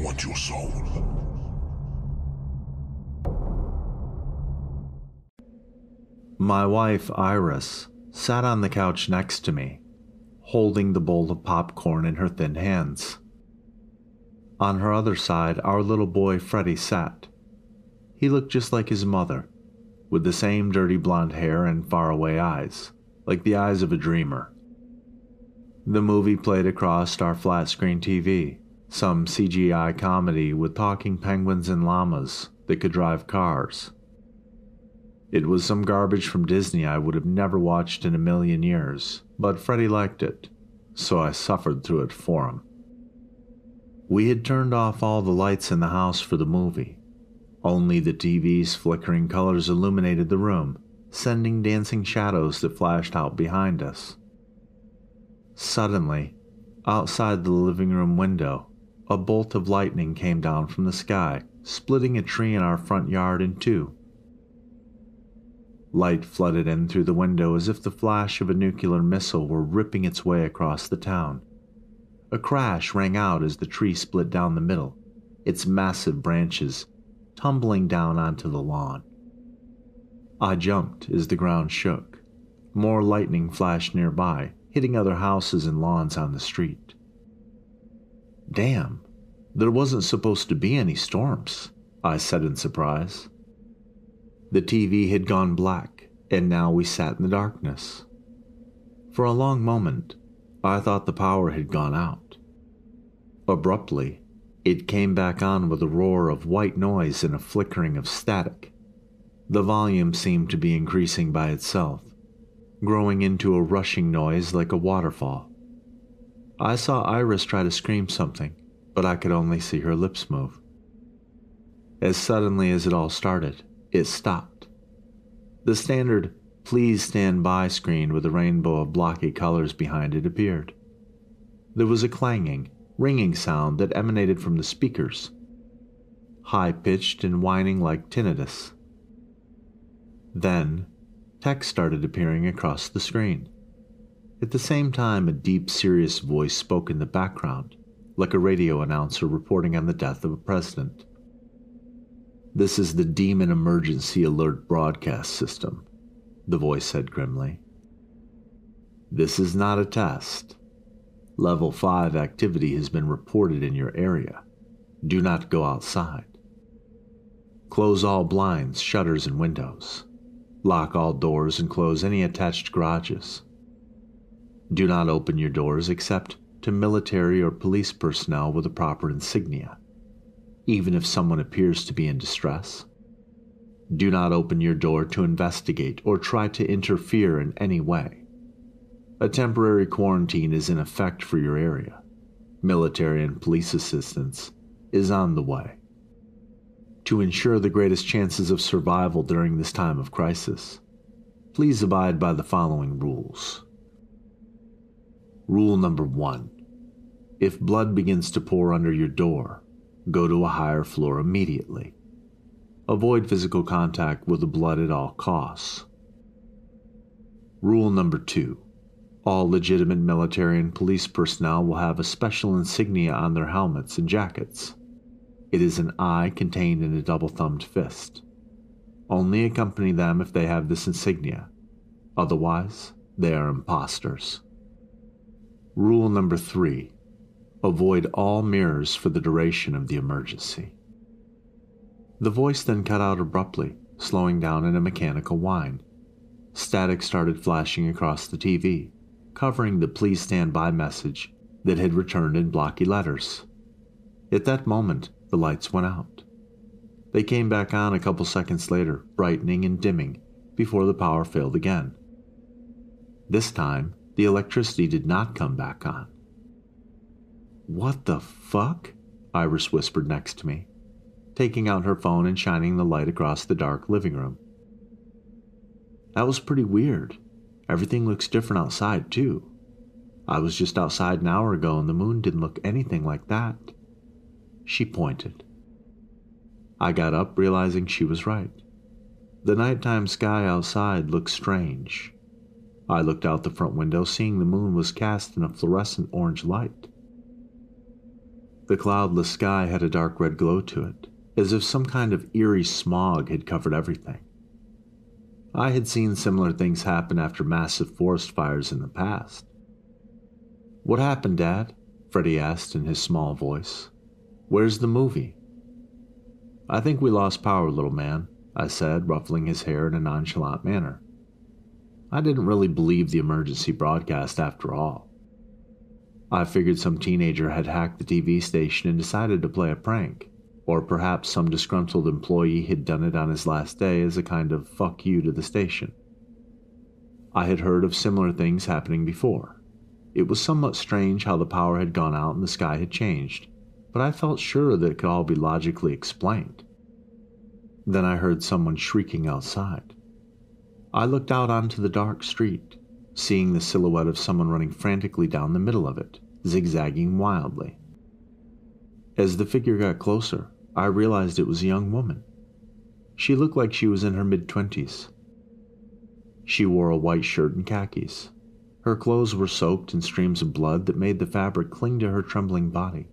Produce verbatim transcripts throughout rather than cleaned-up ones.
want your soul. My wife, Iris, sat on the couch next to me, holding the bowl of popcorn in her thin hands. On her other side, our little boy, Freddie, sat. He looked just like his mother, with the same dirty blonde hair and faraway eyes, like the eyes of a dreamer. The movie played across our flat-screen T V, some C G I comedy with talking penguins and llamas that could drive cars. It was some garbage from Disney I would have never watched in a million years, but Freddie liked it, so I suffered through it for him. We had turned off all the lights in the house for the movie. Only the T V's flickering colors illuminated the room, sending dancing shadows that flashed out behind us. Suddenly, outside the living room window, a bolt of lightning came down from the sky, splitting a tree in our front yard in two. Light flooded in through the window as if the flash of a nuclear missile were ripping its way across the town. A crash rang out as the tree split down the middle, its massive branches tumbling down onto the lawn. I jumped as the ground shook. More lightning flashed nearby, hitting other houses and lawns on the street. Damn, there wasn't supposed to be any storms, I said in surprise. The T V had gone black, and now we sat in the darkness. For a long moment, I thought the power had gone out. Abruptly, it came back on with a roar of white noise and a flickering of static. The volume seemed to be increasing by itself, growing into a rushing noise like a waterfall. I saw Iris try to scream something, but I could only see her lips move. As suddenly as it all started, it stopped. The standard "Please stand by" screen with a rainbow of blocky colors behind it appeared. There was a clanging, ringing sound that emanated from the speakers, high-pitched and whining like tinnitus. Then, text started appearing across the screen. At the same time, a deep, serious voice spoke in the background, like a radio announcer reporting on the death of a president. "This is the Demon Emergency Alert Broadcast System," the voice said grimly. "This is not a test. Level five activity has been reported in your area. Do not go outside. Close all blinds, shutters, and windows. Lock all doors and close any attached garages. Do not open your doors except to military or police personnel with the proper insignia, even if someone appears to be in distress. Do not open your door to investigate or try to interfere in any way. A temporary quarantine is in effect for your area. Military and police assistance is on the way. To ensure the greatest chances of survival during this time of crisis, please abide by the following rules. Rule number one. If blood begins to pour under your door, go to a higher floor immediately. Avoid physical contact with the blood at all costs. Rule number two. All legitimate military and police personnel will have a special insignia on their helmets and jackets. It is an eye contained in a double-thumbed fist. Only accompany them if they have this insignia. Otherwise, they are imposters. Rule number three. Avoid all mirrors for the duration of the emergency. The voice then cut out abruptly, slowing down in a mechanical whine. Static started flashing across the T V, covering the "Please stand by" message that had returned in blocky letters. At that moment, the lights went out. They came back on a couple seconds later, brightening and dimming, before the power failed again. This time, the electricity did not come back on. "What the fuck?" Iris whispered next to me, taking out her phone and shining the light across the dark living room. "That was pretty weird. Everything looks different outside, too. I was just outside an hour ago and the moon didn't look anything like that." She pointed. I got up, realizing she was right. The nighttime sky outside looked strange. I looked out the front window, seeing the moon was cast in a fluorescent orange light. The cloudless sky had a dark red glow to it, as if some kind of eerie smog had covered everything. I had seen similar things happen after massive forest fires in the past. "What happened, Dad?" Freddie asked in his small voice. "Where's the movie?" "I think we lost power, little man," I said, ruffling his hair in a nonchalant manner. I didn't really believe the emergency broadcast after all. I figured some teenager had hacked the T V station and decided to play a prank, or perhaps some disgruntled employee had done it on his last day as a kind of fuck you to the station. I had heard of similar things happening before. It was somewhat strange how the power had gone out and the sky had changed, but I felt sure that it could all be logically explained. Then I heard someone shrieking outside. I looked out onto the dark street, seeing the silhouette of someone running frantically down the middle of it, zigzagging wildly. As the figure got closer, I realized it was a young woman. She looked like she was in her mid-twenties. She wore a white shirt and khakis. Her clothes were soaked in streams of blood that made the fabric cling to her trembling body.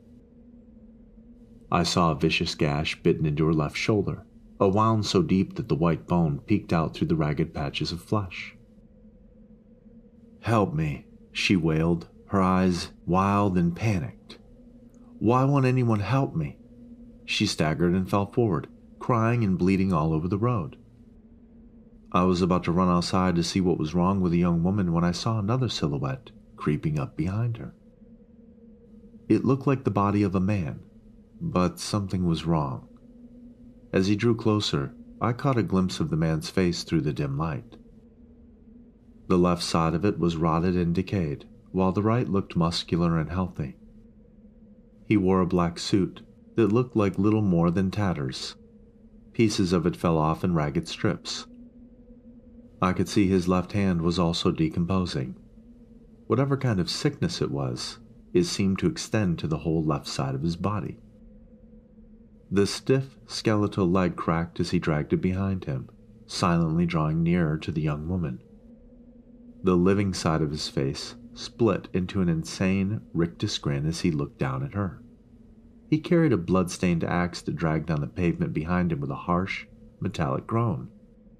I saw a vicious gash bitten into her left shoulder, a wound so deep that the white bone peeked out through the ragged patches of flesh. "Help me," she wailed, her eyes wild and panicked. "Why won't anyone help me?" She staggered and fell forward, crying and bleeding all over the road. I was about to run outside to see what was wrong with the young woman when I saw another silhouette creeping up behind her. It looked like the body of a man, but something was wrong. As he drew closer, I caught a glimpse of the man's face through the dim light. The left side of it was rotted and decayed, while the right looked muscular and healthy. He wore a black suit that looked like little more than tatters. Pieces of it fell off in ragged strips. I could see his left hand was also decomposing. Whatever kind of sickness it was, it seemed to extend to the whole left side of his body. The stiff, skeletal leg cracked as he dragged it behind him, silently drawing nearer to the young woman. The living side of his face split into an insane, rictus grin as he looked down at her. He carried a blood-stained axe that dragged down the pavement behind him with a harsh, metallic groan.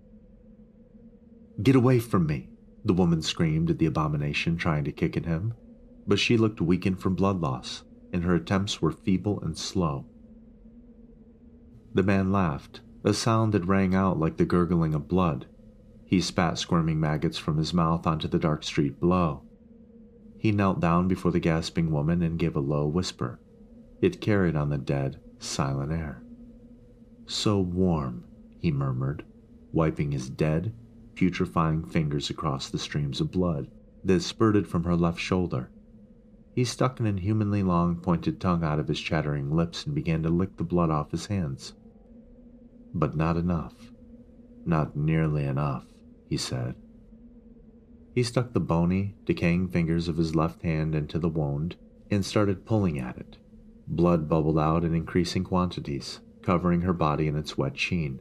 "Get away from me," the woman screamed at the abomination trying to kick at him, but she looked weakened from blood loss, and her attempts were feeble and slow. The man laughed, a sound that rang out like the gurgling of blood. He spat squirming maggots from his mouth onto the dark street below. He knelt down before the gasping woman and gave a low whisper. It carried on the dead, silent air. "So warm," he murmured, wiping his dead, putrefying fingers across the streams of blood that spurted from her left shoulder. He stuck an inhumanly long pointed tongue out of his chattering lips and began to lick the blood off his hands. "But not enough. Not nearly enough," he said. He stuck the bony, decaying fingers of his left hand into the wound and started pulling at it. Blood bubbled out in increasing quantities, covering her body in its wet sheen.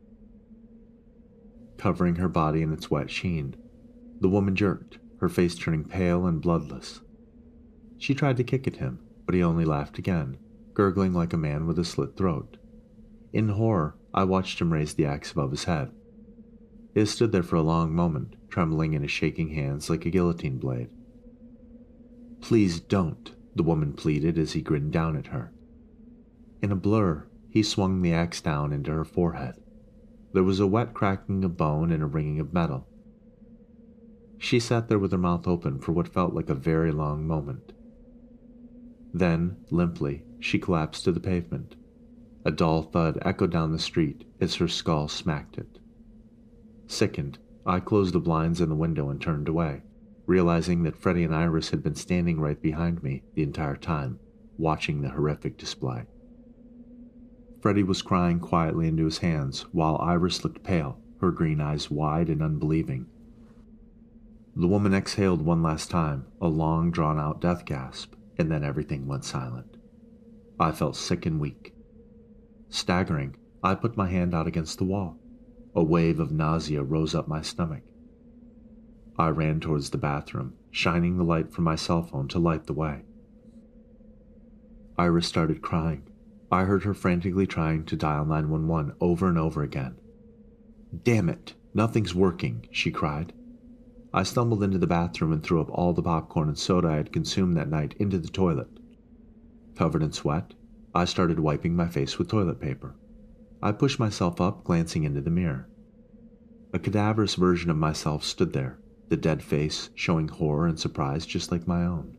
Covering her body in its wet sheen, the woman jerked, her face turning pale and bloodless. She tried to kick at him, but he only laughed again, gurgling like a man with a slit throat. In horror, I watched him raise the axe above his head. It stood there for a long moment, trembling in his shaking hands like a guillotine blade. "Please don't," the woman pleaded as he grinned down at her. In a blur, he swung the axe down into her forehead. There was a wet cracking of bone and a ringing of metal. She sat there with her mouth open for what felt like a very long moment. Then, limply, she collapsed to the pavement. A dull thud echoed down the street as her skull smacked it. Sickened, I closed the blinds in the window and turned away, realizing that Freddie and Iris had been standing right behind me the entire time, watching the horrific display. Freddie was crying quietly into his hands, while Iris looked pale, her green eyes wide and unbelieving. The woman exhaled one last time, a long, drawn-out death gasp, and then everything went silent. I felt sick and weak. Staggering, I put my hand out against the wall. A wave of nausea rose up my stomach. I ran towards the bathroom, shining the light from my cell phone to light the way. Iris started crying. I heard her frantically trying to dial nine one one over and over again. "Damn it, nothing's working," she cried. I stumbled into the bathroom and threw up all the popcorn and soda I had consumed that night into the toilet. Covered in sweat, I started wiping my face with toilet paper. I pushed myself up, glancing into the mirror. A cadaverous version of myself stood there, the dead face showing horror and surprise just like my own.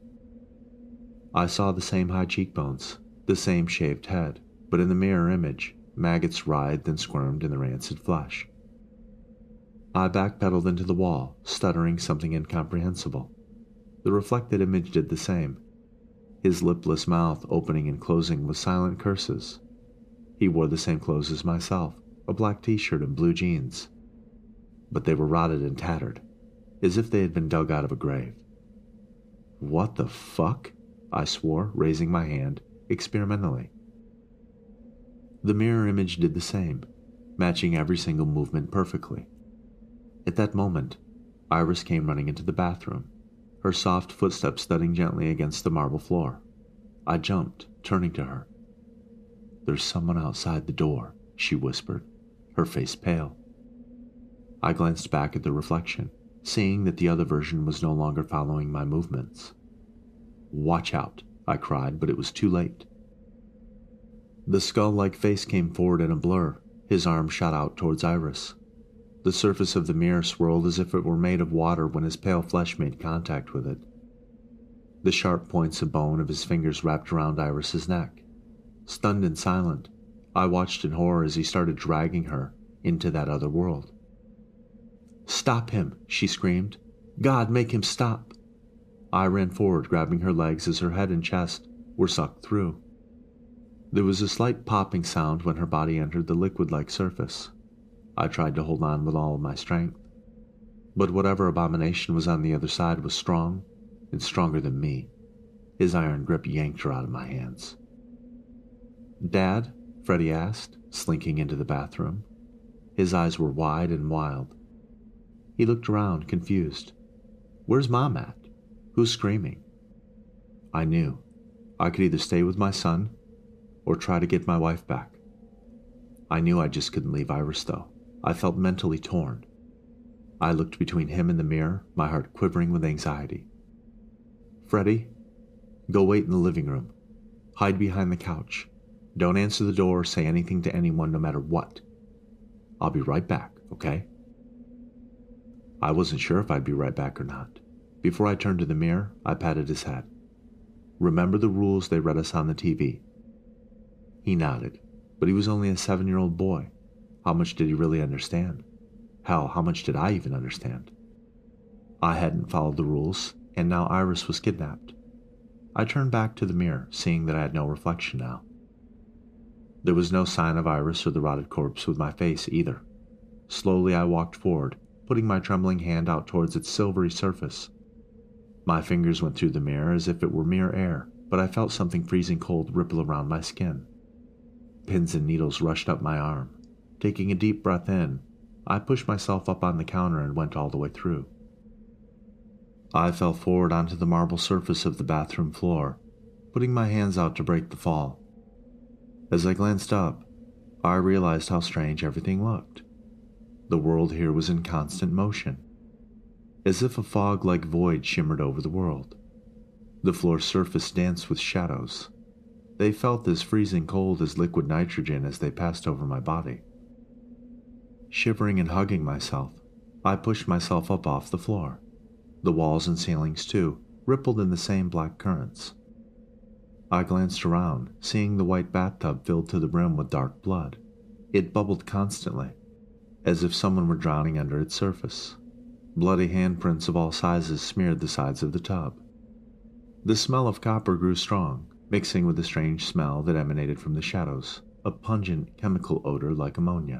I saw the same high cheekbones, the same shaved head, but in the mirror image, maggots writhed and squirmed in the rancid flesh. I backpedaled into the wall, stuttering something incomprehensible. The reflected image did the same, his lipless mouth opening and closing with silent curses. He wore the same clothes as myself, a black t-shirt and blue jeans. But they were rotted and tattered, as if they had been dug out of a grave. "What the fuck?" I swore, raising my hand, experimentally. The mirror image did the same, matching every single movement perfectly. At that moment, Iris came running into the bathroom, her soft footsteps thudding gently against the marble floor. I jumped, turning to her. "There's someone outside the door," she whispered, her face pale. I glanced back at the reflection, seeing that the other version was no longer following my movements. "Watch out," I cried, but it was too late. The skull-like face came forward in a blur, his arm shot out towards Iris. The surface of the mirror swirled as if it were made of water when his pale flesh made contact with it. The sharp points of bone of his fingers wrapped around Iris's neck. Stunned and silent, I watched in horror as he started dragging her into that other world. "Stop him," she screamed. "God, make him stop." I ran forward, grabbing her legs as her head and chest were sucked through. There was a slight popping sound when her body entered the liquid-like surface. I tried to hold on with all of my strength, but whatever abomination was on the other side was strong and stronger than me. His iron grip yanked her out of my hands. "Dad?" Freddie asked, slinking into the bathroom. His eyes were wide and wild. He looked around, confused. "Where's Mom at? Who's screaming?" I knew. I could either stay with my son or try to get my wife back. I knew I just couldn't leave Iris, though. I felt mentally torn. I looked between him and the mirror, my heart quivering with anxiety. "Freddie, go wait in the living room. Hide behind the couch. Don't answer the door or say anything to anyone no matter what. I'll be right back, okay?" I wasn't sure if I'd be right back or not. Before I turned to the mirror, I patted his head. "Remember the rules they read us on the T V." He nodded, but he was only a seven-year-old boy. How much did he really understand? Hell, how much did I even understand? I hadn't followed the rules, and now Iris was kidnapped. I turned back to the mirror, seeing that I had no reflection now. There was no sign of Iris or the rotted corpse with my face either. Slowly I walked forward, putting my trembling hand out towards its silvery surface. My fingers went through the mirror as if it were mere air, but I felt something freezing cold ripple around my skin. Pins and needles rushed up my arm. Taking a deep breath in, I pushed myself up on the counter and went all the way through. I fell forward onto the marble surface of the bathroom floor, putting my hands out to break the fall. As I glanced up, I realized how strange everything looked. The world here was in constant motion, as if a fog-like void shimmered over the world. The floor's surface danced with shadows. They felt as freezing cold as liquid nitrogen as they passed over my body. Shivering and hugging myself, I pushed myself up off the floor. The walls and ceilings, too, rippled in the same black currents. I glanced around, seeing the white bathtub filled to the brim with dark blood. It bubbled constantly, as if someone were drowning under its surface. Bloody handprints of all sizes smeared the sides of the tub. The smell of copper grew strong, mixing with the strange smell that emanated from the shadows, a pungent chemical odor like ammonia.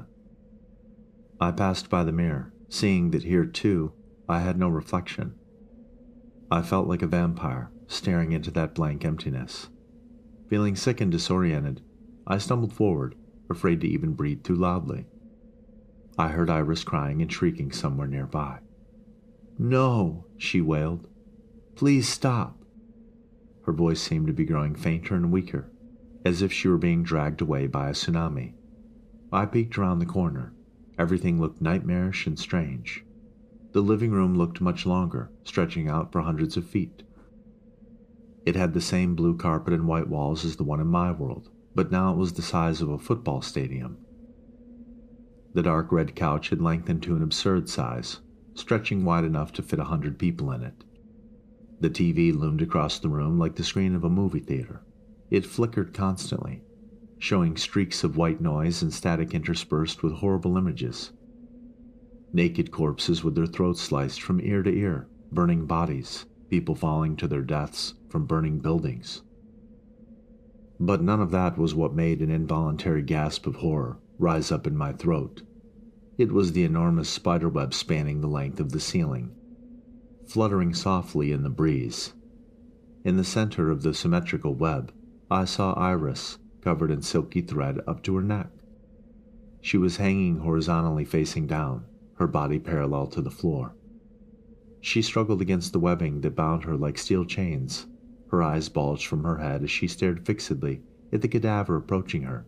I passed by the mirror, seeing that here, too, I had no reflection. I felt like a vampire, staring into that blank emptiness. Feeling sick and disoriented, I stumbled forward, afraid to even breathe too loudly. I heard Iris crying and shrieking somewhere nearby. "No," she wailed. "Please stop." Her voice seemed to be growing fainter and weaker, as if she were being dragged away by a tsunami. I peeked around the corner. Everything looked nightmarish and strange. The living room looked much longer, stretching out for hundreds of feet. It had the same blue carpet and white walls as the one in my world, but now it was the size of a football stadium. The dark red couch had lengthened to an absurd size, stretching wide enough to fit a hundred people in it. The T V loomed across the room like the screen of a movie theater. It flickered constantly, showing streaks of white noise and static interspersed with horrible images. Naked corpses with their throats sliced from ear to ear, burning bodies, people falling to their deaths from burning buildings. But none of that was what made an involuntary gasp of horror rise up in my throat. It was the enormous spiderweb spanning the length of the ceiling, fluttering softly in the breeze. In the center of the symmetrical web, I saw Iris, covered in silky thread up to her neck. She was hanging horizontally facing down, her body parallel to the floor. She struggled against the webbing that bound her like steel chains. Her eyes bulged from her head as she stared fixedly at the cadaver approaching her.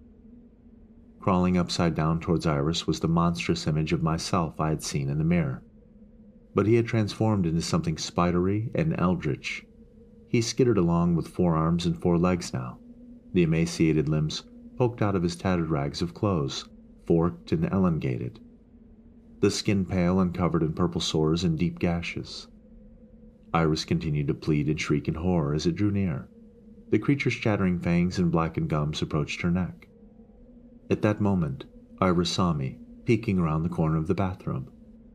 Crawling upside down towards Iris was the monstrous image of myself I had seen in the mirror. But he had transformed into something spidery and eldritch. He skittered along with four arms and four legs now. The emaciated limbs poked out of his tattered rags of clothes, forked and elongated. The skin pale and covered in purple sores and deep gashes. Iris continued to plead and shriek in horror as it drew near. The creature's chattering fangs and blackened gums approached her neck. At that moment, Iris saw me, peeking around the corner of the bathroom.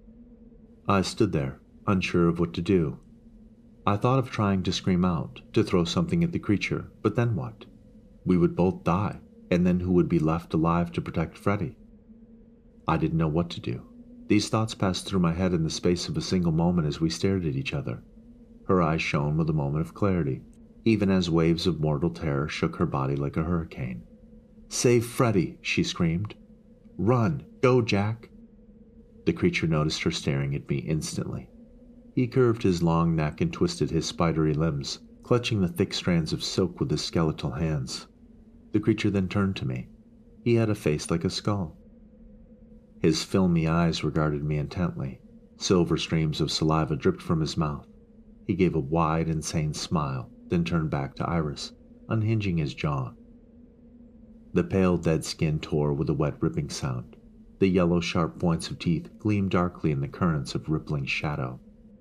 I stood there, unsure of what to do. I thought of trying to scream out, to throw something at the creature, but then what? We would both die, and then who would be left alive to protect Freddy? I didn't know what to do. These thoughts passed through my head in the space of a single moment as we stared at each other. Her eyes shone with a moment of clarity, even as waves of mortal terror shook her body like a hurricane. "Save Freddy!" she screamed. "Run! Go, Jack!" The creature noticed her staring at me instantly. He curved his long neck and twisted his spidery limbs, clutching the thick strands of silk with his skeletal hands. The creature then turned to me. He had a face like a skull. His filmy eyes regarded me intently. Silver streams of saliva dripped from his mouth. He gave a wide, insane smile, then turned back to Iris, unhinging his jaw. The pale, dead skin tore with a wet ripping sound. The yellow, sharp points of teeth gleamed darkly in the currents of rippling shadow.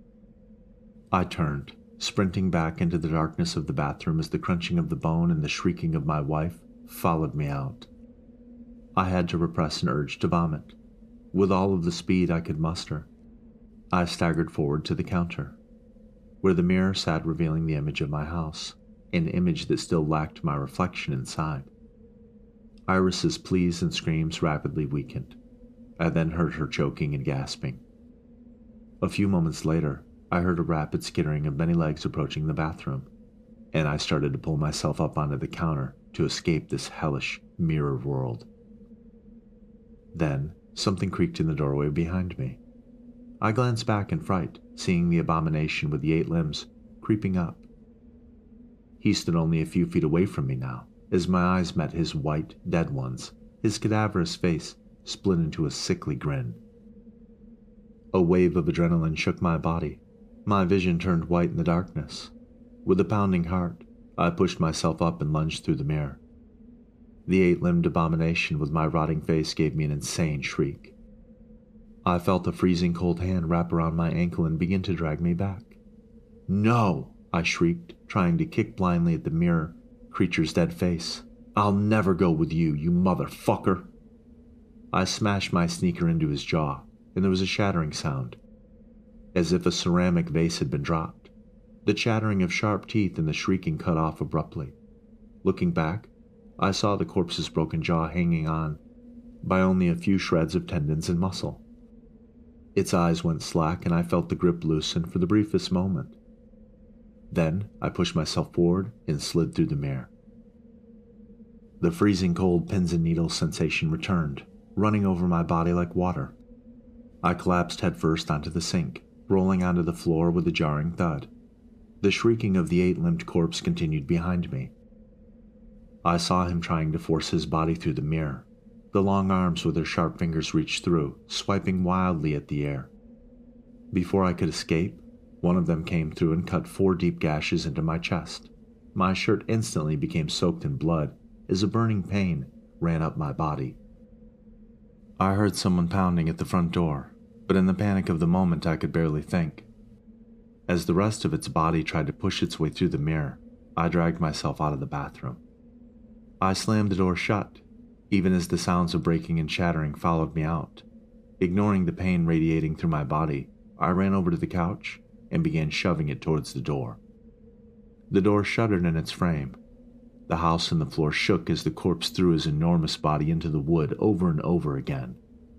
I turned, sprinting back into the darkness of the bathroom as the crunching of the bone and the shrieking of my wife followed me out. I had to repress an urge to vomit. With all of the speed I could muster, I staggered forward to the counter, where the mirror sat revealing the image of my house, an image that still lacked my reflection inside. Iris's pleas and screams rapidly weakened. I then heard her choking and gasping. A few moments later, I heard a rapid skittering of many legs approaching the bathroom, and I started to pull myself up onto the counter to escape this hellish mirror world. Then, something creaked in the doorway behind me. I glanced back in fright, seeing the abomination with the eight limbs creeping up. He stood only a few feet away from me now, as my eyes met his white, dead ones. His cadaverous face split into a sickly grin. A wave of adrenaline shook my body. My vision turned white in the darkness. With a pounding heart, I pushed myself up and lunged through the mirror. The eight-limbed abomination with my rotting face gave me an insane shriek. I felt a freezing cold hand wrap around my ankle and begin to drag me back. "No!" I shrieked, trying to kick blindly at the mirror creature's dead face. "I'll never go with you, you motherfucker!" I smashed my sneaker into his jaw, and there was a shattering sound, as if a ceramic vase had been dropped. The chattering of sharp teeth and the shrieking cut off abruptly. Looking back, I saw the corpse's broken jaw hanging on by only a few shreds of tendons and muscle. Its eyes went slack and I felt the grip loosen for the briefest moment. Then I pushed myself forward and slid through the mirror. The freezing cold pins and needles sensation returned, running over my body like water. I collapsed headfirst onto the sink, rolling onto the floor with a jarring thud. The shrieking of the eight-limbed corpse continued behind me. I saw him trying to force his body through the mirror. The long arms with their sharp fingers reached through, swiping wildly at the air. Before I could escape, one of them came through and cut four deep gashes into my chest. My shirt instantly became soaked in blood as a burning pain ran up my body. I heard someone pounding at the front door, but in the panic of the moment I could barely think. As the rest of its body tried to push its way through the mirror, I dragged myself out of the bathroom. I slammed the door shut, even as the sounds of breaking and shattering followed me out. Ignoring the pain radiating through my body, I ran over to the couch and began shoving it towards the door. The door shuddered in its frame. The house and the floor shook as the corpse threw his enormous body into the wood over and over again.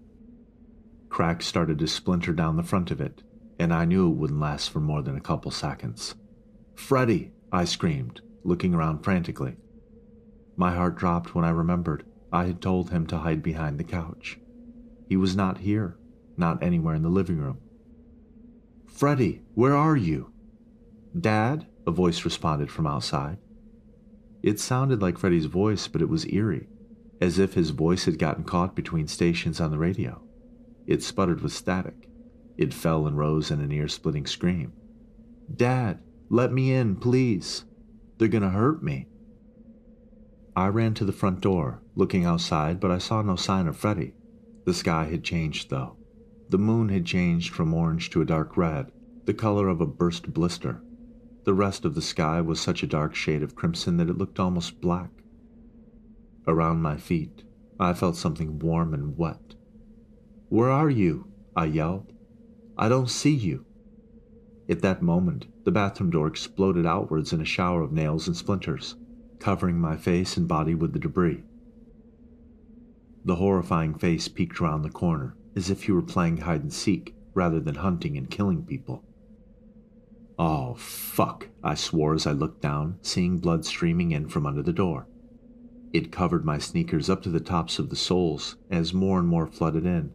Cracks started to splinter down the front of it, and I knew it wouldn't last for more than a couple seconds. "Freddy!" I screamed, looking around frantically. My heart dropped when I remembered I had told him to hide behind the couch. He was not here, not anywhere in the living room. "Freddy, where are you?" "Dad?" a voice responded from outside. It sounded like Freddy's voice, but it was eerie, as if his voice had gotten caught between stations on the radio. It sputtered with static. It fell and rose in an ear-splitting scream. "Dad, let me in, please. They're gonna hurt me." I ran to the front door, looking outside, but I saw no sign of Freddy. The sky had changed, though. The moon had changed from orange to a dark red, the color of a burst blister. The rest of the sky was such a dark shade of crimson that it looked almost black. Around my feet, I felt something warm and wet. "Where are you?" I yelled. "I don't see you." At that moment, the bathroom door exploded outwards in a shower of nails and splinters, covering my face and body with the debris. The horrifying face peeked around the corner, as if he were playing hide-and-seek rather than hunting and killing people. "Oh, fuck," I swore as I looked down, seeing blood streaming in from under the door. It covered my sneakers up to the tops of the soles as more and more flooded in.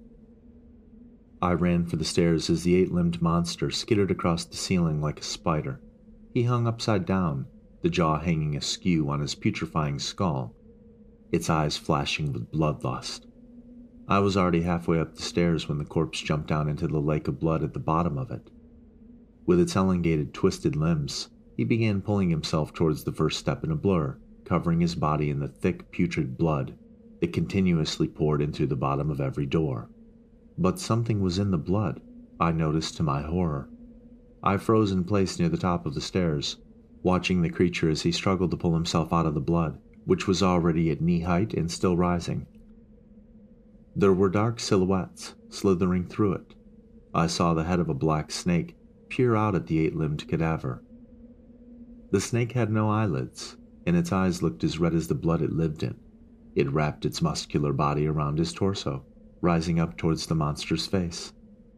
I ran for the stairs as the eight-limbed monster skittered across the ceiling like a spider. He hung upside down, the jaw hanging askew on his putrefying skull, its eyes flashing with bloodlust. I was already halfway up the stairs when the corpse jumped down into the lake of blood at the bottom of it. With its elongated, twisted limbs, he began pulling himself towards the first step in a blur, covering his body in the thick, putrid blood that continuously poured in through the bottom of every door. But something was in the blood, I noticed to my horror. I froze in place near the top of the stairs, watching the creature as he struggled to pull himself out of the blood, which was already at knee height and still rising. There were dark silhouettes slithering through it. I saw the head of a black snake peer out at the eight-limbed cadaver. The snake had no eyelids, and its eyes looked as red as the blood it lived in. It wrapped its muscular body around his torso, rising up towards the monster's face.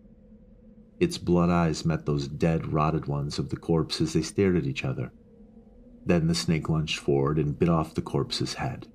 Its blood eyes met those dead, rotted ones of the corpse as they stared at each other. Then the snake lunged forward and bit off the corpse's head.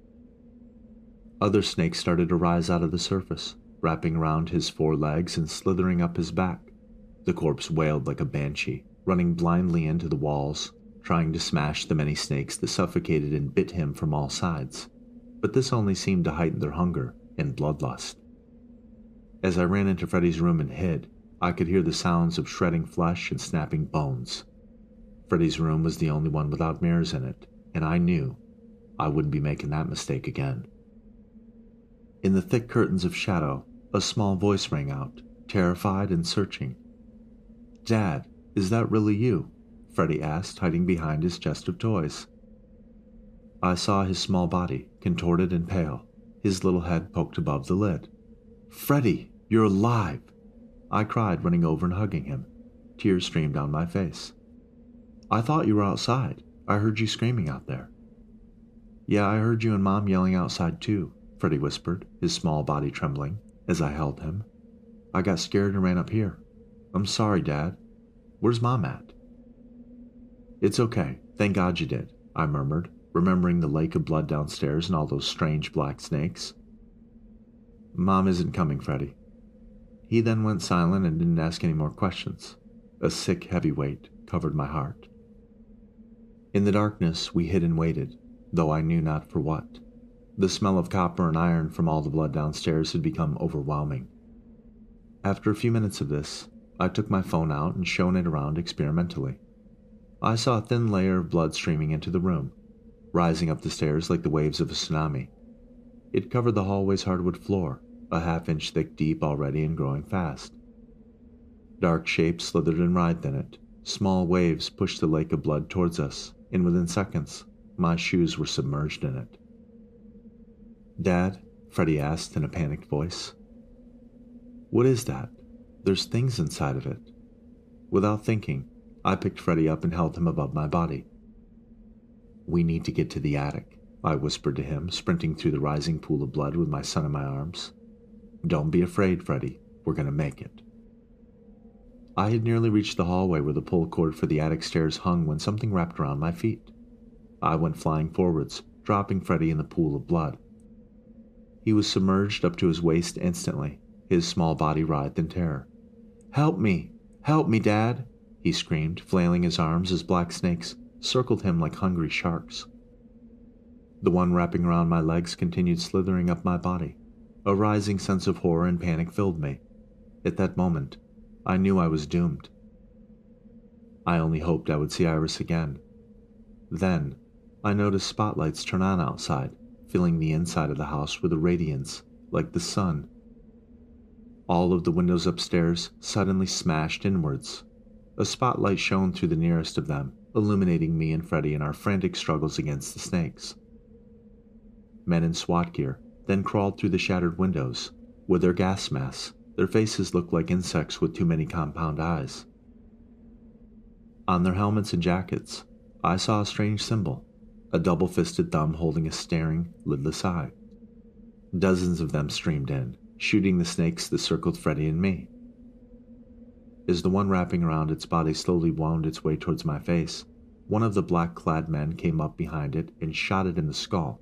Other snakes started to rise out of the surface, wrapping around his four legs and slithering up his back. The corpse wailed like a banshee, running blindly into the walls, trying to smash the many snakes that suffocated and bit him from all sides. But this only seemed to heighten their hunger and bloodlust. As I ran into Freddy's room and hid, I could hear the sounds of shredding flesh and snapping bones. Freddy's room was the only one without mirrors in it, and I knew I wouldn't be making that mistake again. In the thick curtains of shadow, a small voice rang out, terrified and searching. "Dad, is that really you?" Freddy asked, hiding behind his chest of toys. I saw his small body, contorted and pale, his little head poked above the lid. "Freddy, you're alive!" I cried, running over and hugging him. Tears streamed down my face. "I thought you were outside. I heard you screaming out there." "Yeah, I heard you and Mom yelling outside too," Freddy whispered, his small body trembling, as I held him. "I got scared and ran up here. I'm sorry, Dad. Where's Mom at?" "It's okay. Thank God you did," I murmured, remembering the lake of blood downstairs and all those strange black snakes. "Mom isn't coming, Freddy." He then went silent and didn't ask any more questions. A sick, heavy weight covered my heart. In the darkness, we hid and waited, though I knew not for what. The smell of copper and iron from all the blood downstairs had become overwhelming. After a few minutes of this, I took my phone out and shone it around experimentally. I saw a thin layer of blood streaming into the room, rising up the stairs like the waves of a tsunami. It covered the hallway's hardwood floor, a half inch thick deep already and growing fast. Dark shapes slithered and writhed in it. Small waves pushed the lake of blood towards us, and within seconds, my shoes were submerged in it. "Dad?" Freddie asked in a panicked voice. "What is that? There's things inside of it." Without thinking, I picked Freddie up and held him above my body. "We need to get to the attic," I whispered to him, sprinting through the rising pool of blood with my son in my arms. "Don't be afraid, Freddie. We're going to make it." I had nearly reached the hallway where the pull cord for the attic stairs hung when something wrapped around my feet. I went flying forwards, dropping Freddie in the pool of blood. He was submerged up to his waist instantly, his small body writhed in terror. "Help me! Help me, Dad!" he screamed, flailing his arms as black snakes circled him like hungry sharks. The one wrapping around my legs continued slithering up my body. A rising sense of horror and panic filled me. At that moment, I knew I was doomed. I only hoped I would see Iris again. Then, I noticed spotlights turn on outside, filling the inside of the house with a radiance like the sun. All of the windows upstairs suddenly smashed inwards. A spotlight shone through the nearest of them, illuminating me and Freddie in our frantic struggles against the snakes. Men in SWAT gear then crawled through the shattered windows. With their gas masks, their faces looked like insects with too many compound eyes. On their helmets and jackets, I saw a strange symbol, a double-fisted thumb holding a staring, lidless eye. Dozens of them streamed in, shooting the snakes that circled Freddie and me. As the one wrapping around its body slowly wound its way towards my face, one of the black-clad men came up behind it and shot it in the skull.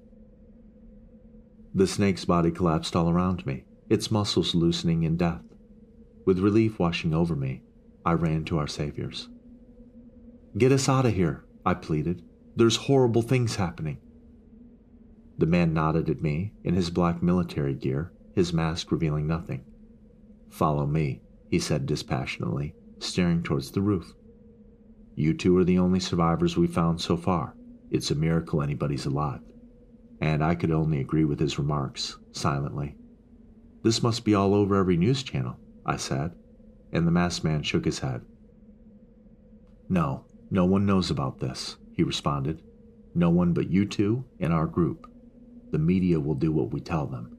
The snake's body collapsed all around me, its muscles loosening in death. With relief washing over me, I ran to our saviors. "Get us out of here," I pleaded. "There's horrible things happening." The man nodded at me in his black military gear, his mask revealing nothing. "Follow me," he said dispassionately, staring towards the roof. "You two are the only survivors we've found so far. It's a miracle anybody's alive." And I could only agree with his remarks, silently. "This must be all over every news channel," I said, and the masked man shook his head. "No, no one knows about this," he responded. "No one but you two and our group. The media will do what we tell them."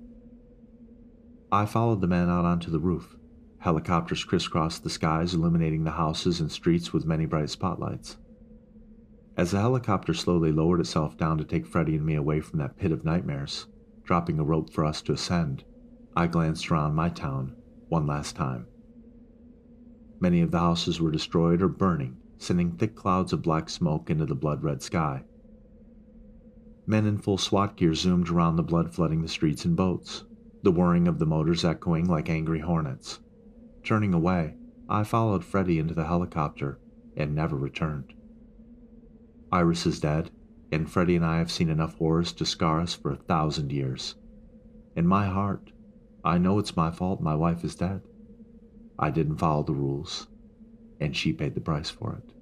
I followed the man out onto the roof. Helicopters crisscrossed the skies, illuminating the houses and streets with many bright spotlights. As the helicopter slowly lowered itself down to take Freddie and me away from that pit of nightmares, dropping a rope for us to ascend, I glanced around my town one last time. Many of the houses were destroyed or burning, sending thick clouds of black smoke into the blood-red sky. Men in full SWAT gear zoomed around the blood flooding the streets in boats, the whirring of the motors echoing like angry hornets. Turning away, I followed Freddie into the helicopter and never returned. Iris is dead, and Freddie and I have seen enough horrors to scar us for a thousand years. In my heart, I know it's my fault my wife is dead. I didn't follow the rules, and she paid the price for it.